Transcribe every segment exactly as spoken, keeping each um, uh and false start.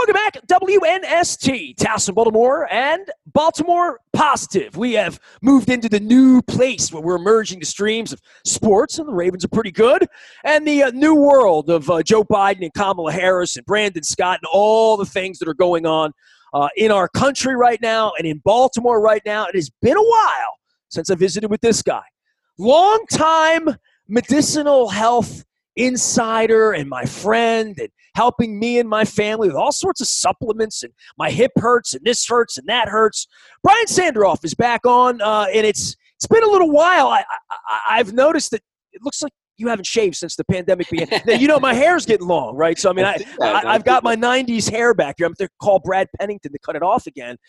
Welcome back, W N S T, Towson, Baltimore, and Baltimore Positive. We have moved into the new place where we're merging the streams of sports, and the Ravens are pretty good, and the uh, new world of uh, Joe Biden and Kamala Harris and Brandon Scott and all the things that are going on uh, in our country right now and in Baltimore right now. It has been a while since I visited with this guy. Long-time medicinal health insider and my friend, and helping me and my family with all sorts of supplements, and my hip hurts and this hurts and that hurts. Brian Sanderoff is back on, uh, and it's it's been a little while. I, I, I've noticed that it looks like you haven't shaved since the pandemic began. Now, you know, my hair's getting long, right? So, I mean, I, I, I've got my nineties hair back here. I'm going to call Brad Pennington to cut it off again.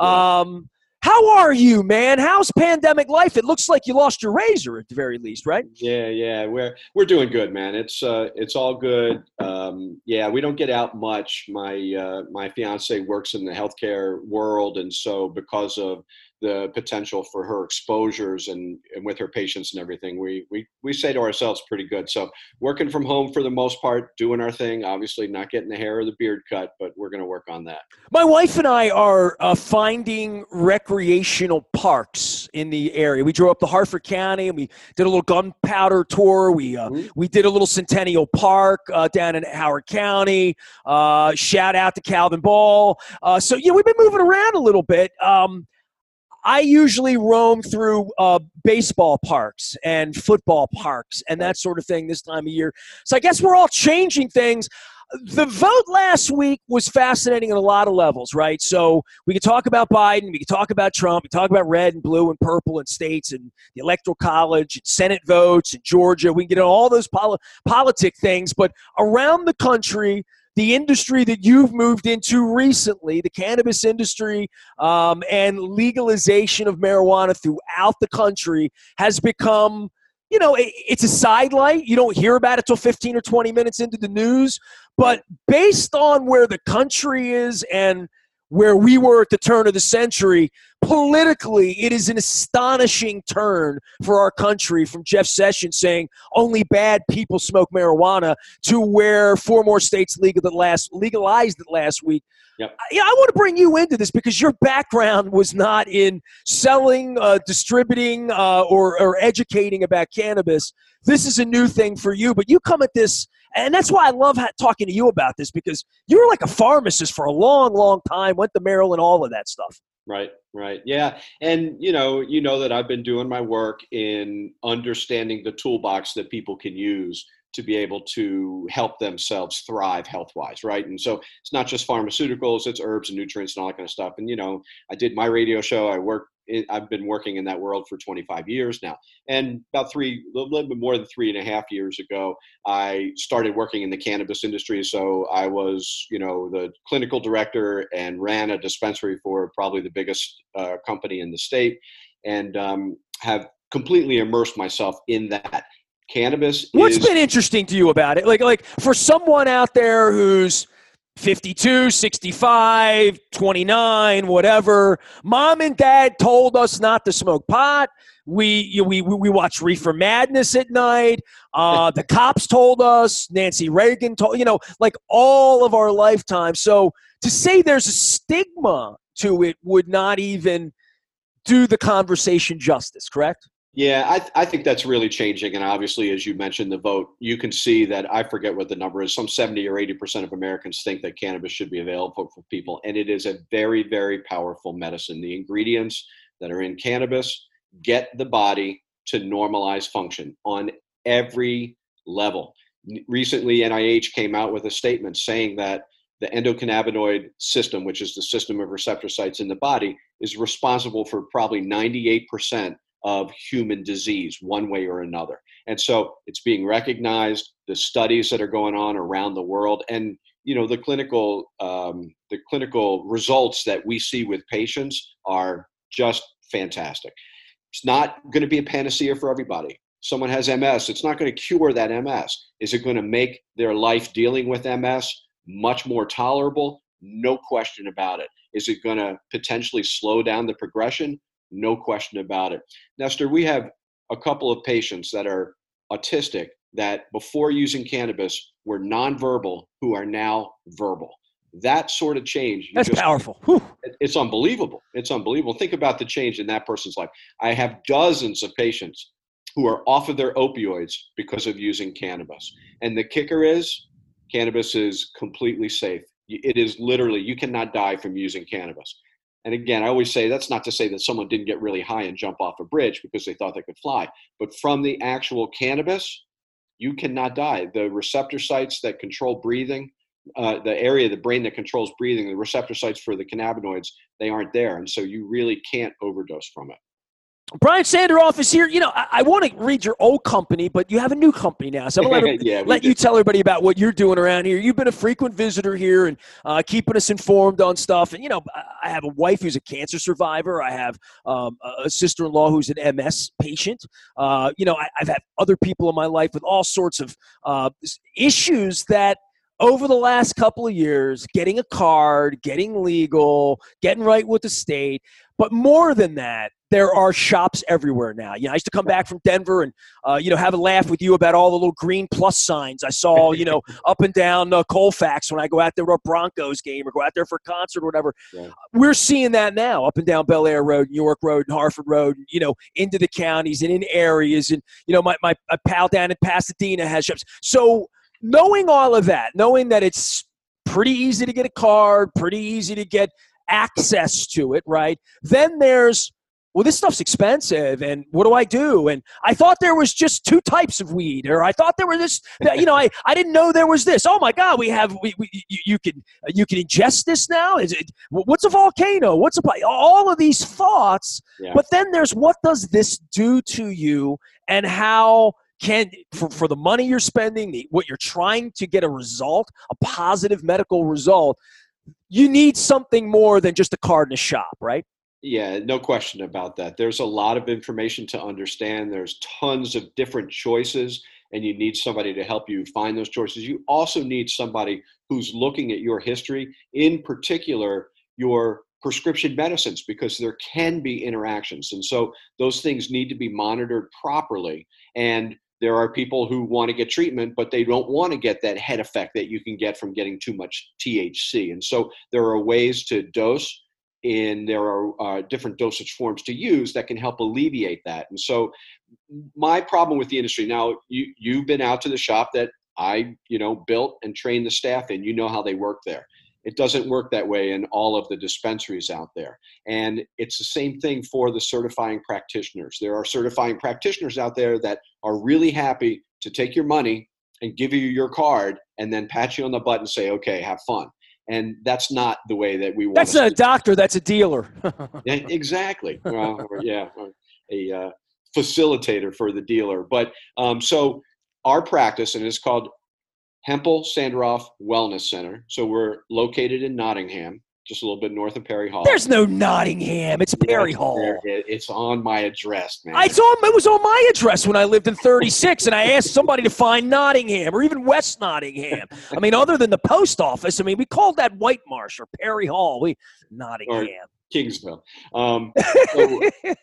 Um, how are you, man? How's pandemic life? It looks like you lost your razor at the very least, right? Yeah, yeah, we're we're doing good, man. It's uh, it's all good. Um, yeah, we don't get out much. My uh, my fiance works in the healthcare world, and so because of the potential for her exposures and, and with her patients and everything, we, we, we say to ourselves pretty good. So working from home for the most part, doing our thing, obviously not getting the hair or the beard cut, but we're going to work on that. My wife and I are uh, finding recreational parks in the area. We drove up to Harford County and we did a little gunpowder tour. We, uh, mm-hmm. we did a little Centennial Park uh, down in Howard County. Uh, shout out to Calvin Ball. Uh, so, yeah, we've been moving around a little bit. Um, I usually roam through uh, baseball parks and football parks and that sort of thing this time of year. So I guess we're all changing things. The vote last week was fascinating on a lot of levels, right? So we could talk about Biden, we could talk about Trump, we could talk about red and blue and purple and states and the Electoral College and Senate votes and Georgia. We can get into all those poli- politic things, but around the country, the industry that you've moved into recently, the cannabis industry, um, and legalization of marijuana throughout the country has become, you know, it, it's a sidelight. You don't hear about it till fifteen or twenty minutes into the news. But based on where the country is and where we were at the turn of the century, politically, it is an astonishing turn for our country from Jeff Sessions saying only bad people smoke marijuana to where four more states legal last, legalized it last week. Yep. Yeah, I want to bring you into this because your background was not in selling, uh, distributing, uh, or, or educating about cannabis. This is a new thing for you, but you come at this, and that's why I love ha- talking to you about this, because you were like a pharmacist for a long, long time, went to Maryland, all of that stuff. Right, right. Yeah. And, you know, you know that I've been doing my work in understanding the toolbox that people can use to be able to help themselves thrive health-wise, right? And so it's not just pharmaceuticals, it's herbs and nutrients and all that kind of stuff. And, you know, I did my radio show. I work, I've been working in that world for twenty-five years now. And about three, a little bit more than three and a half years ago, I started working in the cannabis industry. So I was, you know, the clinical director and ran a dispensary for probably the biggest uh, company in the state, and um, have completely immersed myself in that. Cannabis What's is, been interesting to you about it? Like, like for someone out there who's fifty-two, sixty-five, twenty-nine, whatever, mom and dad told us not to smoke pot. We you know, we we watch Reefer Madness at night. Uh, the cops told us. Nancy Reagan told, you know, like all of our lifetime. So to say there's a stigma to it would not even do the conversation justice, correct? Yeah, I, th- I think that's really changing. And obviously, as you mentioned, the vote, you can see that, I forget what the number is, some seventy or eighty percent of Americans think that cannabis should be available for people. And it is a very, very powerful medicine. The ingredients that are in cannabis get the body to normalize function on every level. Recently, N I H came out with a statement saying that the endocannabinoid system, which is the system of receptor sites in the body, is responsible for probably ninety-eight percent of human disease one way or another. And so it's being recognized, the studies that are going on around the world, and you know the clinical um, the clinical results that we see with patients are just fantastic. It's not going to be a panacea for everybody. Someone has M S, it's not going to cure that M S. Is it going to make their life dealing with M S much more tolerable? No question about it. Is it going to potentially slow down the progression? No question about it. Nestor, we have a couple of patients that are autistic that before using cannabis were nonverbal, who are now verbal. That sort of change. That's just, powerful. Whew. It's unbelievable. It's unbelievable. Think about the change in that person's life. I have dozens of patients who are off of their opioids because of using cannabis. And the kicker is, cannabis is completely safe. It is literally, you cannot die from using cannabis. And again, I always say that's not to say that someone didn't get really high and jump off a bridge because they thought they could fly. But from the actual cannabis, you cannot die. The receptor sites that control breathing, uh, the area of the brain that controls breathing, the receptor sites for the cannabinoids, they aren't there. And so you really can't overdose from it. Brian Sanderoff is here. You know, I, I want to read your old company, but you have a new company now. So I'm going to let, yeah, let you tell everybody about what you're doing around here. You've been a frequent visitor here and uh, keeping us informed on stuff. And, you know, I have a wife who's a cancer survivor. I have um, a sister-in-law who's an M S patient. Uh, you know, I, I've had other people in my life with all sorts of uh, issues that over the last couple of years, getting a card, getting legal, getting right with the state. But more than that, there are shops everywhere now. You know, I used to come back from Denver and, uh, you know, have a laugh with you about all the little green plus signs I saw, you know, up and down uh, Colfax when I go out there to a Broncos game or go out there for a concert or whatever. Yeah. We're seeing that now up and down Bel Air Road, New York Road, and Harford Road, you know, into the counties and in areas. And, you know, my, my, my pal down in Pasadena has shops. So knowing all of that, knowing that it's pretty easy to get a card, pretty easy to get access to it, right? Then there's, well, this stuff's expensive, and what do I do? And I thought there was just two types of weed, or I thought there were this, you know, I, I didn't know there was this. Oh my God, we have, we, we you, you can you can ingest this now? Is it, what's a volcano? What's a, all of these thoughts, yeah. But then there's what does this do to you, and how can, for, for the money you're spending, the, what you're trying to get a result, a positive medical result, you need something more than just a card in a shop, right? Yeah, no question about that. There's a lot of information to understand. There's tons of different choices, and you need somebody to help you find those choices. You also need somebody who's looking at your history, in particular, your prescription medicines, because there can be interactions. And so those things need to be monitored properly. And there are people who want to get treatment, but they don't want to get that head effect that you can get from getting too much T H C. And so there are ways to dose, and there are uh, different dosage forms to use that can help alleviate that. And so my problem with the industry now, you, you've been out to the shop that I, you know, built and trained the staff in. You know how they work there. It doesn't work that way in all of the dispensaries out there. And it's the same thing for the certifying practitioners. There are certifying practitioners out there that are really happy to take your money and give you your card and then pat you on the butt and say, okay, have fun. And that's not the way that we want. That's not a doctor. That's a dealer. Yeah, exactly. Well, or, yeah, or a uh, facilitator for the dealer. But um, so our practice, and it's called Hempel Sanderoff Wellness Center. So we're located in Nottingham, just a little bit north of Perry Hall. There's no Nottingham. It's Perry yeah, Hall. It's on my address, man. I saw it was on my address when I lived in thirty-six, and I asked somebody to find Nottingham or even West Nottingham. I mean, other than the post office, I mean, we called that White Marsh or Perry Hall. We Nottingham. Or Kingsville. Um, so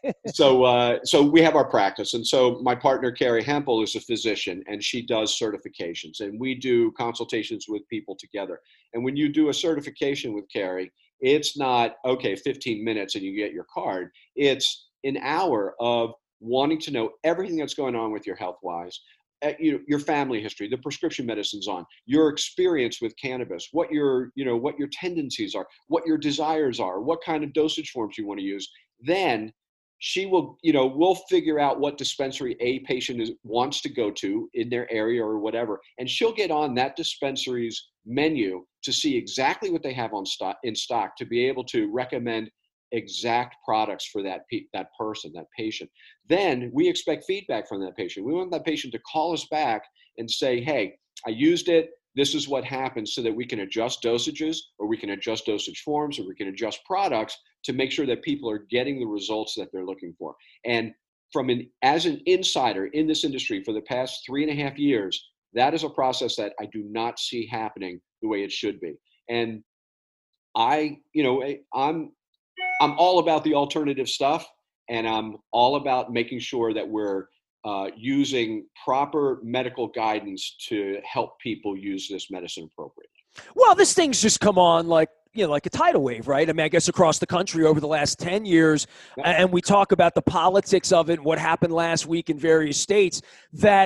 so, uh, so we have our practice. And so my partner, Carrie Hempel, is a physician, and she does certifications. And we do consultations with people together. And when you do a certification with Carrie, it's not, okay, fifteen minutes and you get your card. It's an hour of wanting to know everything that's going on with your health-wise, you know, your family history, the prescription medicines on, your experience with cannabis, what your, you know, what your tendencies are, what your desires are, what kind of dosage forms you want to use. Then she will, you know, we'll figure out what dispensary a patient is, wants to go to in their area or whatever. And she'll get on that dispensary's menu to see exactly what they have on stock in stock to be able to recommend exact products for that pe- that person, that patient. Then we expect feedback from that patient. We want that patient to call us back and say, hey, I used it. This is what happens, so that we can adjust dosages, or we can adjust dosage forms, or we can adjust products to make sure that people are getting the results that they're looking for. And from an as an insider in this industry for the past three and a half years, that is a process that I do not see happening the way it should be. And I, you know, I'm I'm all about the alternative stuff, and I'm all about making sure that we're uh, using proper medical guidance to help people use this medicine appropriately. Well, this thing's just come on like, you know, like a tidal wave, right? I mean, I guess across the country over the last ten years, Yeah. and we talk about the politics of it, what happened last week in various states, that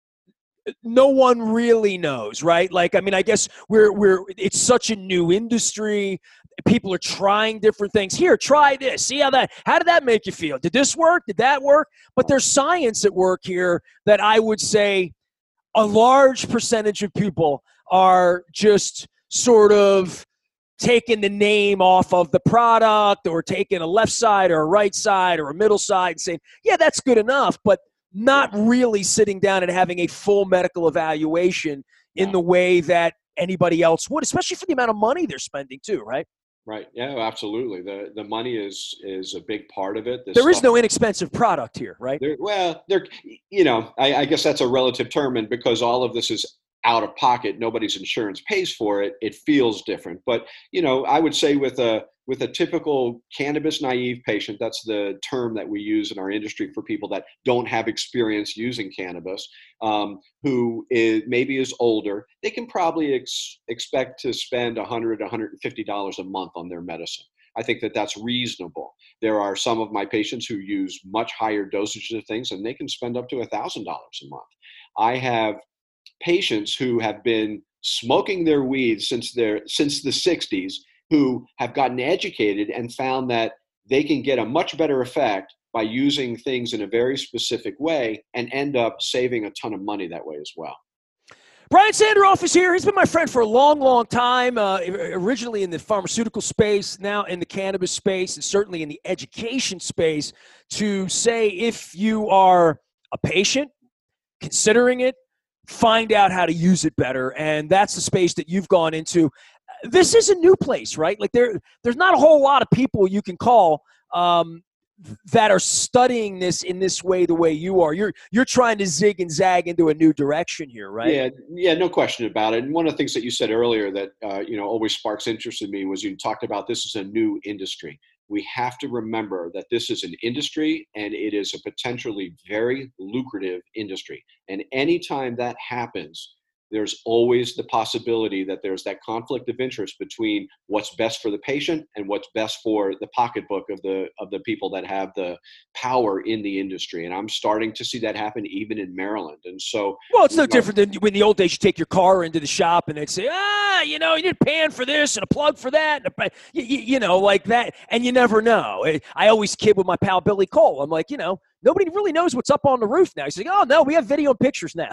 no one really knows, right? Like, I mean, I guess we're, we're, it's such a new industry. People are trying different things. Here, try this. See how that, how did that make you feel? Did this work? Did that work? But there's science at work here that I would say a large percentage of people are just sort of taking the name off of the product, or taking a left side or a right side or a middle side and saying, yeah, that's good enough, but not really sitting down and having a full medical evaluation in the way that anybody else would, especially for the amount of money they're spending too, right? Right. Yeah, absolutely. The the money is is a big part of it. This There is stuff- no inexpensive product here, right? There, well, there, you know, I, I guess that's a relative term, and because all of this is out of pocket, nobody's insurance pays for it. It feels different, but you know, I would say with a with a typical cannabis naive patient, that's the term that we use in our industry for people that don't have experience using cannabis, um, who is maybe is older. They can probably ex- expect to spend one hundred dollars, one hundred fifty dollars a month on their medicine. I think that that's reasonable. There are some of my patients who use much higher dosages of things, and they can spend up to one thousand dollars a month. I have patients who have been smoking their weed since their since the sixties, who have gotten educated and found that they can get a much better effect by using things in a very specific way and end up saving a ton of money that way as well. Brian Sanderoff is here. He's been my friend for a long, long time, uh, originally in the pharmaceutical space, now in the cannabis space, and certainly in the education space, to say if you are a patient considering it, find out how to use it better. And that's the space that you've gone into. This is a new place, right? Like there, there's not a whole lot of people you can call um, that are studying this in this way, the way you are. You're you're trying to zig and zag into a new direction here, right? Yeah, yeah, no question about it. And one of the things that you said earlier that uh, you know always sparks interest in me was you talked about this is a new industry. We have to remember that this is an industry, and it is a potentially very lucrative industry. And anytime that happens, there's always the possibility that there's that conflict of interest between what's best for the patient and what's best for the pocketbook of the of the people that have the power in the industry. And I'm starting to see that happen even in Maryland. And so, well, it's no you know, different than when the old days you take your car into the shop and they'd say, ah, you know, you need a pan for this and a plug for that, and a, you, you know, like that. And you never know. I always kid with my pal Billy Cole. I'm like, you know, nobody really knows what's up on the roof now. He's like, oh, no, we have video and pictures now.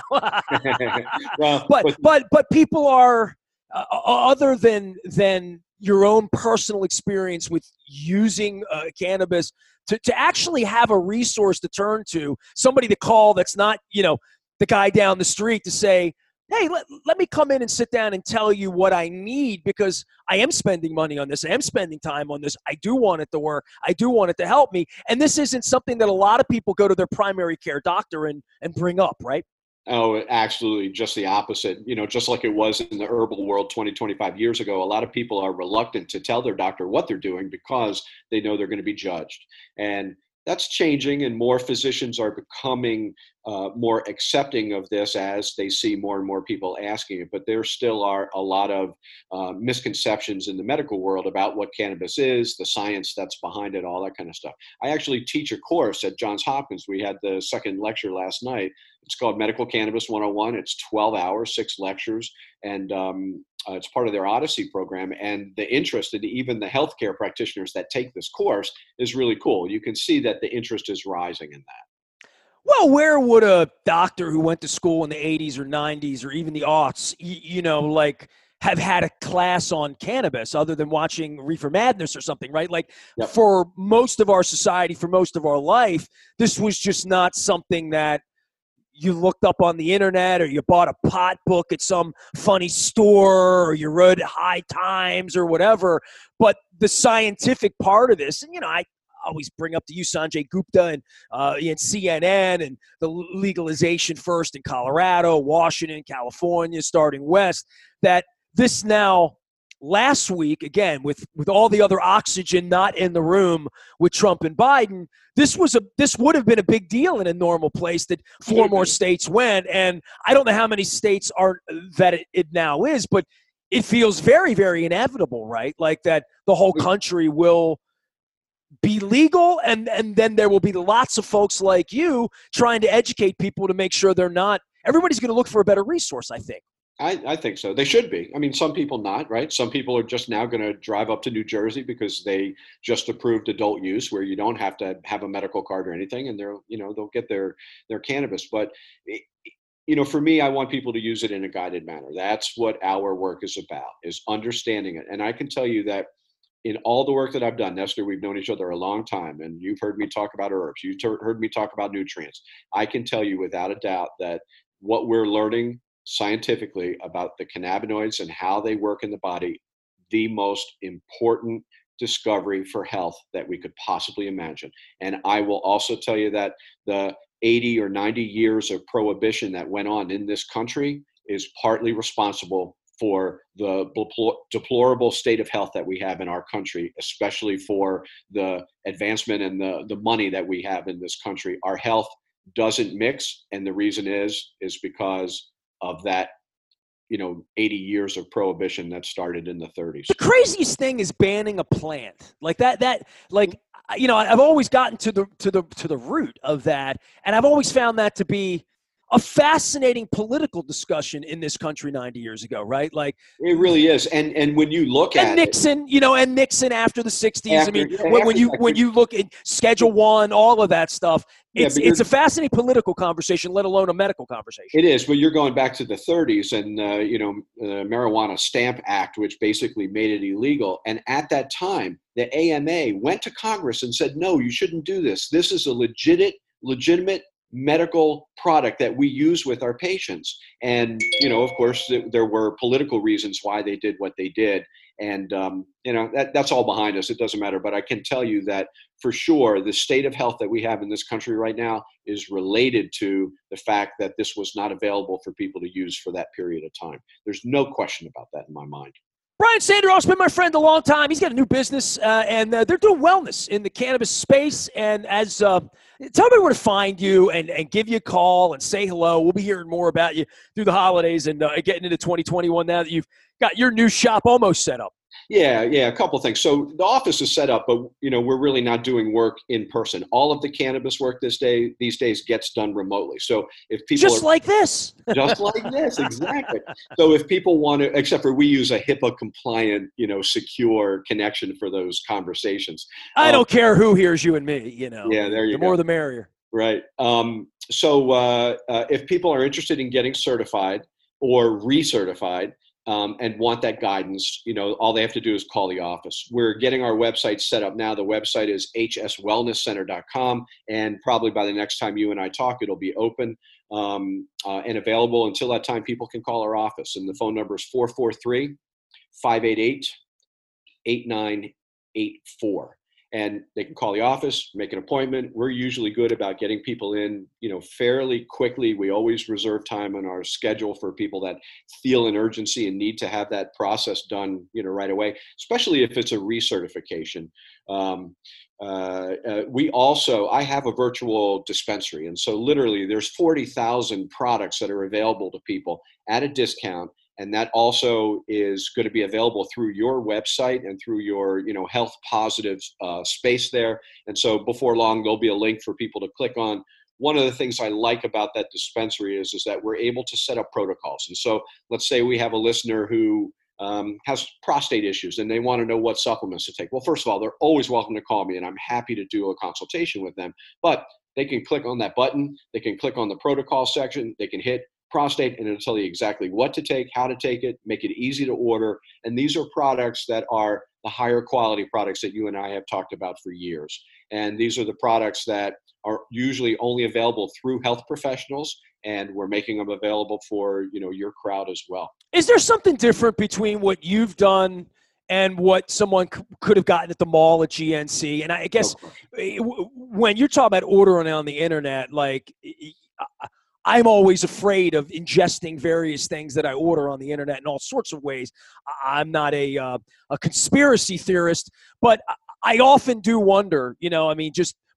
well, but, but, but, but people are, uh, other than, than your own personal experience with using uh, cannabis, to, to actually have a resource to turn to, somebody to call that's not, you know, the guy down the street to say, hey, let, let me come in and sit down and tell you what I need, because I am spending money on this. I am spending time on this. I do want it to work. I do want it to help me. And this isn't something that a lot of people go to their primary care doctor and, and bring up, right? Oh, absolutely. Just the opposite. You know, just like it was in the herbal world twenty, twenty-five years ago, a lot of people are reluctant to tell their doctor what they're doing because they know they're going to be judged. And that's changing, and more physicians are becoming uh, more accepting of this as they see more and more people asking it. But there still are a lot of uh, misconceptions in the medical world about what cannabis is, the science that's behind it, all that kind of stuff. I actually teach a course at Johns Hopkins. We had the second lecture last night. It's called Medical Cannabis one oh one. It's twelve hours, six lectures, and um, uh, it's part of their Odyssey program. And the interest in even the healthcare practitioners that take this course is really cool. You can see that the interest is rising in that. Well, where would a doctor who went to school in the eighties or nineties or even the aughts, you, you know, like have had a class on cannabis other than watching Reefer Madness or something, right? Like yep. For most of our society, for most of our life, this was just not something that you looked up on the internet, or you bought a pot book at some funny store, or you read High Times or whatever. But the scientific part of this, and, you know, I always bring up to you Sanjay Gupta and, uh, and C N N and the legalization first in Colorado, Washington, California, starting west, that this now last week, again, with, with all the other oxygen not in the room with Trump and Biden, this was a this would have been a big deal in a normal place that four more states went. And I don't know how many states are that it, it now is, but it feels very, very inevitable, right? Like that the whole country will be legal, and, and then there will be lots of folks like you trying to educate people to make sure they're not – everybody's going to look for a better resource, I think. I, I think so. They should be. I mean, some people not, right? Some people are just now going to drive up to New Jersey because they just approved adult use, where you don't have to have a medical card or anything, and they're, you know, they'll get their their cannabis. But, you know, for me, I want people to use it in a guided manner. That's what our work is about, is understanding it. And I can tell you that in all the work that I've done, Nestor, we've known each other a long time, and you've heard me talk about herbs. You've heard me talk about nutrients. I can tell you without a doubt that what we're learning scientifically about the cannabinoids and how they work in the body, the most important discovery for health that we could possibly imagine. And I will also tell you that the eighty or ninety years of prohibition that went on in this country is partly responsible for the deplorable state of health that we have in our country, especially for the advancement and the, the money that we have in this country. Our health doesn't mix, and the reason is is because of that, you know, eighty years of prohibition that started in the thirties. The craziest thing is banning a plant like that. That like, you know, I've always gotten to the to the to the root of that, and I've always found that to be a fascinating political discussion in this country ninety years ago, right? Like it really is. And and when you look and at Nixon, it, you know, and Nixon after the sixties. After, I mean, yeah, when, when you after, when you look at Schedule One, all of that stuff, it's yeah, it's a fascinating political conversation, let alone a medical conversation. It is, but you're going back to the thirties and uh, you know, the Marijuana Stamp Act, which basically made it illegal. And at that time, the A M A went to Congress and said, no, you shouldn't do this. This is a legitimate, legitimate medical product that we use with our patients. And, you know, of course, th- there were political reasons why they did what they did. And, um, you know, that, that's all behind us. It doesn't matter. But I can tell you that for sure, the state of health that we have in this country right now is related to the fact that this was not available for people to use for that period of time. There's no question about that in my mind. Brian Sanderoff's been my friend a long time. He's got a new business, uh, and uh, they're doing wellness in the cannabis space. And as uh, tell me where to find you and, and give you a call and say hello. We'll be hearing more about you through the holidays and uh, getting into twenty twenty-one now that you've got your new shop almost set up. Yeah, yeah, a couple of things. So the office is set up, but you know we're really not doing work in person. All of the cannabis work this day these days gets done remotely. So if people just are, like this, just like this, exactly. So if people want to, except for we use a HIPAA compliant, you know, secure connection for those conversations. I um, don't care who hears you and me. You know, yeah, there you the go. The more the merrier. Right. Um, so uh, uh, if people are interested in getting certified or recertified, Um, and want that guidance, you know, all they have to do is call the office. We're getting our website set up now. The website is h s wellness center dot com, and probably by the next time you and I talk, it'll be open um, uh, and available. Until that time, people can call our office, and the phone number is four four three, five eight eight, eight nine eight four. And they can call the office, make an appointment. We're usually good about getting people in, you know, fairly quickly. We always reserve time on our schedule for people that feel an urgency and need to have that process done, you know, right away, especially if it's a recertification. Um, uh, uh, we also, I have a virtual dispensary. And so literally there's forty thousand products that are available to people at a discount. And that also is going to be available through your website and through your, you know, health positive uh, space there. And so before long, there'll be a link for people to click on. One of the things I like about that dispensary is, is that we're able to set up protocols. And so let's say we have a listener who um, has prostate issues and they want to know what supplements to take. Well, first of all, they're always welcome to call me and I'm happy to do a consultation with them. But they can click on that button. They can click on the protocol section. They can hit prostate and it'll tell you exactly what to take, how to take it, make it easy to order. And these are products that are the higher quality products that you and I have talked about for years. And these are the products that are usually only available through health professionals, and we're making them available for, you know, your crowd as well. Is there something different between what you've done and what someone c- could have gotten at the mall at G N C? And I guess okay. when you're talking about ordering on the internet, like I'm always afraid of ingesting various things that I order on the internet in all sorts of ways. I'm not a uh, a conspiracy theorist, but I often do wonder, you know, I mean, just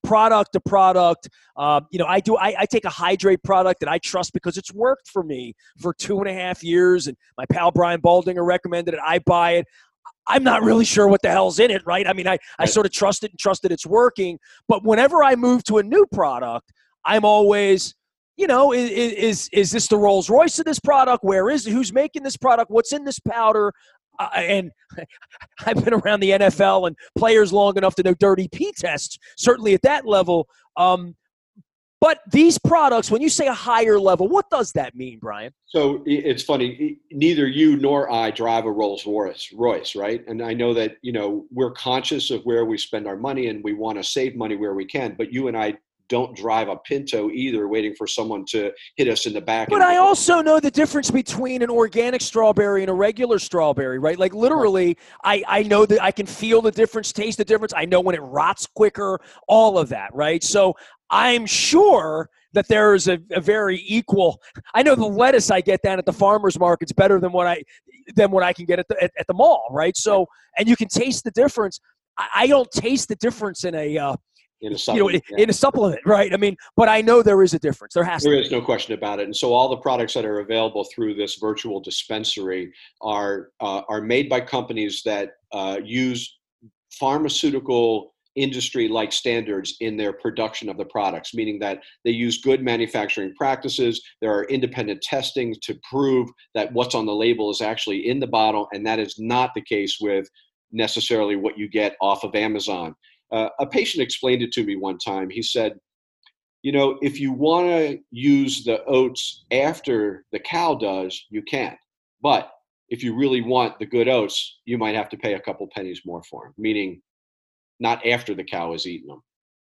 product to product. Uh, you know, I do. I, I take a Hydrate product that I trust because it's worked for me for two and a half years, and my pal Brian Baldinger recommended it. I buy it. I'm not really sure what the hell's in it, right? I mean, I, I sort of trust it and trust that it's working. But whenever I move to a new product, I'm always, you know, is is, is this the Rolls Royce of this product? Where is it? Who's making this product? What's in this powder? Uh, and I've been around the N F L and players long enough to know dirty P tests, certainly at that level. Um, But these products, when you say a higher level, what does that mean, Brian? So it's funny. Neither you nor I drive a Rolls Royce, Royce, right? And I know that, you know, we're conscious of where we spend our money and we want to save money where we can. But you and I don't drive a Pinto either, waiting for someone to hit us in the back. But I also know the difference between an organic strawberry and a regular strawberry, right? Like literally, I, I know that I can feel the difference, taste the difference. I know when it rots quicker, all of that, right? So I'm sure that there is a, a very equal. I know the lettuce I get down at the farmer's market's better than what I than what I can get at the at, at the mall, right? So, and you can taste the difference. I, I don't taste the difference in a uh, in a you know in, yeah. in a supplement, right? I mean, but I know there is a difference. There has there to. There is no question about it. And so all the products that are available through this virtual dispensary are uh, are made by companies that uh, use pharmaceutical industry-like standards in their production of the products, meaning that they use good manufacturing practices. There are independent testing to prove that what's on the label is actually in the bottle, and that is not the case with necessarily what you get off of Amazon. Uh, a patient explained it to me one time. He said, you know, if you want to use the oats after the cow does, you can. But if you really want the good oats, you might have to pay a couple pennies more for them, meaning not after the cow has eaten them.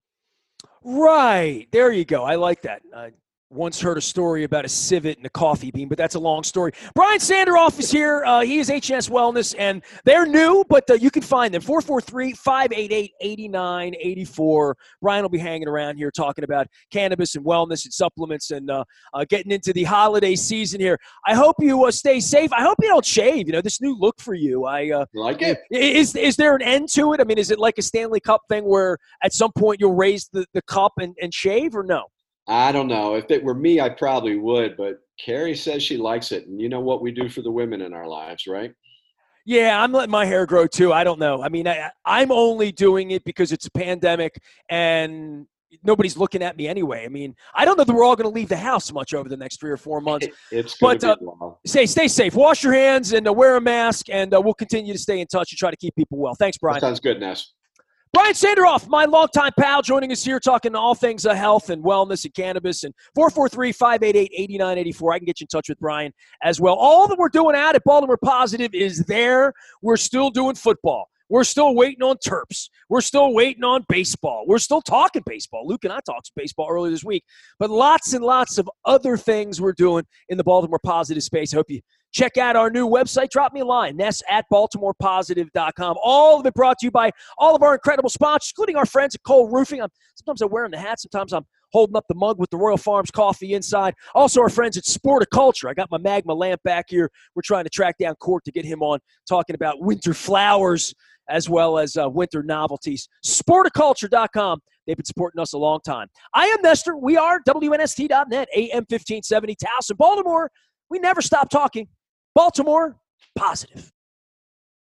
Right. There you go. I like that. I once heard a story about a civet and a coffee bean, but that's a long story. Brian Sanderoff is here. Uh, he is H N S Wellness, and they're new, but uh, you can find them. four four three, five eight eight, eight nine eight four. Brian will be hanging around here talking about cannabis and wellness and supplements and uh, uh, getting into the holiday season here. I hope you uh, stay safe. I hope you don't shave. You know, this new look for you. I uh, like it. Is, is there an end to it? I mean, is it like a Stanley Cup thing where at some point you'll raise the, the cup and, and shave, or no? I don't know. If it were me, I probably would. But Carrie says she likes it. And you know what we do for the women in our lives, right? Yeah, I'm letting my hair grow too. I don't know. I mean, I, I'm only doing it because it's a pandemic and nobody's looking at me anyway. I mean, I don't know that we're all going to leave the house much over the next three or four months. It's going but, to be uh, long. Say, stay safe. Wash your hands and uh, wear a mask, and uh, we'll continue to stay in touch and try to keep people well. Thanks, Brian. That sounds good, Ness. Brian Sanderoff, my longtime pal, joining us here talking all things uh, health and wellness and cannabis. And four four three, five eight eight, eight nine eight four. I can get you in touch with Brian as well. All that we're doing out at Baltimore Positive is there. We're still doing football. We're still waiting on Terps. We're still waiting on baseball. We're still talking baseball. Luke and I talked baseball earlier this week. But lots and lots of other things we're doing in the Baltimore Positive space. I hope you check out our new website. Drop me a line, Ness at baltimore positive dot com. All of it brought to you by all of our incredible sponsors, including our friends at Cole Roofing. I'm, sometimes I'm wearing the hat. Sometimes I'm holding up the mug with the Royal Farms coffee inside. Also, our friends at Sporticulture. I got my Magma lamp back here. We're trying to track down Court to get him on talking about winter flowers as well as uh, winter novelties. Sporticulture dot com. They've been supporting us a long time. I am Nestor. We are W N S T dot net, A M fifteen seventy, Towson, Baltimore. We never stop talking. Baltimore Positive.